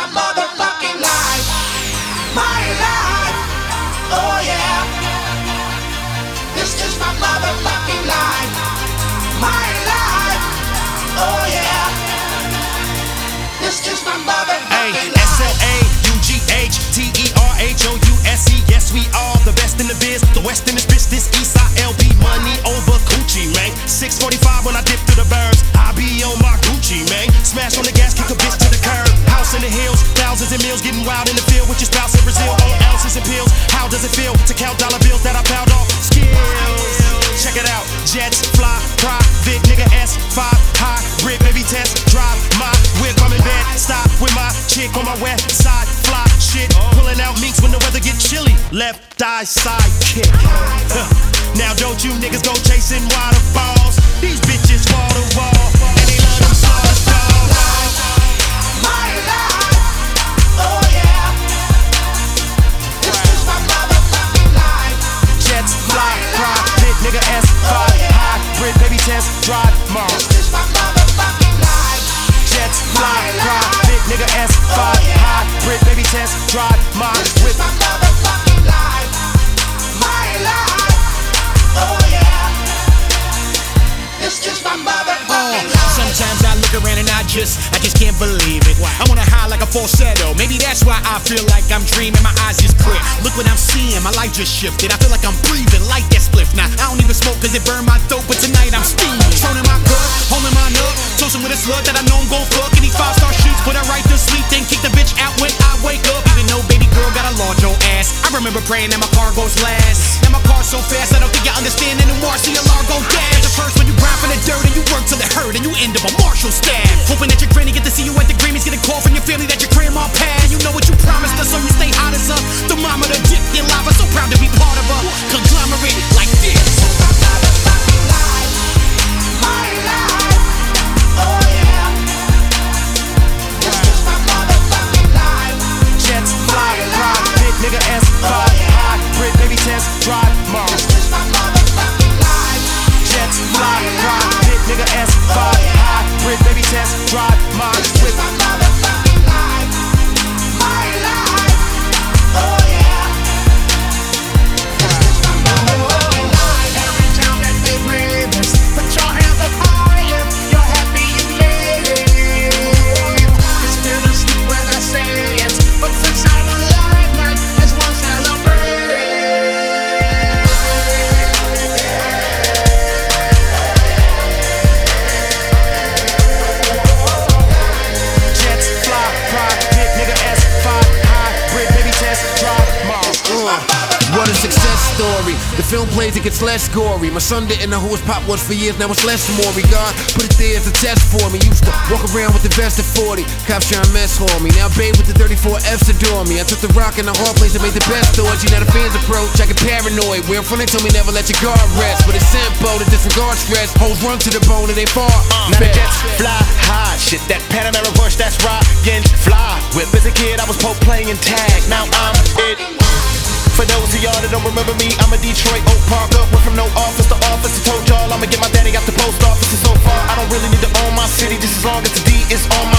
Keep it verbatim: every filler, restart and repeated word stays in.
my motherfucking life. My life. Oh yeah. This is my motherfucking life. My life. Oh yeah. This is my motherfucking life. S L A U G H T E R H O U S E. Yes, we all the best in the biz. The West in this bitch, this East Side L B. Money over Coochie, man. six forty-five when I dip through the burbs. I be on my Gucci, man. Smash on the gas, kick a bitch to the curb. House in the hills, thousands and meals. Getting wild in the field with your spouse in Brazil. All ounces and pills. How does it feel to count dollar bills that I pound off? Skills. Check it out. Jets, fly, private, nigga S five, hybrid, baby test, drive my whip, come in bed, stop with my chick on my west side, fly shit, pulling out minks when the weather get chilly, left thigh side kick. Huh. Now don't you niggas go chasing waterfalls, these bitches wall to wall, and they love them slaughter dogs. My life, oh yeah. This is my motherfucking life. Jets, fly, private, nigga S five, hybrid, baby test, drive my. This is my motherfucking life. Jets, fly, private, nigga S five, hybrid, baby test, drive my whip. This is my motherfucking life. My life, oh yeah. This is my motherfucking life. Sometimes I look around and I just, I just can't believe it. I wanna high like a falsetto. Maybe that's why I feel like I'm dreaming. My eyes is clear. Look what I'm seeing. My life just shifted. I feel like I'm breathing like that spliff. Now I don't even smoke 'cause it burned my throat, but tonight I'm steaming. Thrown in my cup, holding my nut, toasting with a slut that I know I'm gon' fuck. And these five star sheets put her right to sleep, then kick the bitch out when I wake up. Even though baby girl got a large old ass, I remember praying that my car goes last. Now my car's so fast, I don't think you understand anymore. See a Largo dash. The first when you grind for the dirt and you work till it hurt and you end up a Marshall staff. Hoping that your granny get to see you at the Grammys, get a call from your family that your grandma passed. You know what you promised us, so you stay hot as a thermometer dipped in lava. So proud to be part of a conglomerate like this. My motherfucking life. My life, oh yeah. This is my motherfucking life. Jets, fly, private, nigga S five, hybrid, baby test, drive my. This is my motherfucking life. Jets, fly, private, nigga S five, hybrid, baby test, drive my This is my motherfucking life. My life, oh yeah. This is my motherfucking life. Every time that they play this, put your hands up high if you're happy you live. It's bittersweet when I say it, but since I'm alive, man, let's one celebrate. Jets, fly, private, nigga S five, hybrid, baby test, drive my. What a success story. The film plays, it gets less gory. My son didn't know who his pop was for years, now it's less Maury. God put it there as a test for me. Used to walk around with the vest at forty. Cops trying to mess for me. Now babe with the thirty-four F's adore me. I took the rock in the hard place and made the best dodgy. Now the fans approach, I get paranoid. Where in front they told me never let your guard rest. But it's simple to disregard stress. Hoes run to the bone and they far. Now the jets fly high, shit that Panamera Bush, that's rockin' fly. Whip as a kid, I was Pope playing tag, now I'm it. For those of y'all that don't remember me, I'm a Detroit Oak Parker. Went from no office to office. I told y'all I'ma get my daddy out the post office. And so far, I don't really need to own my city, just as long as the D is on my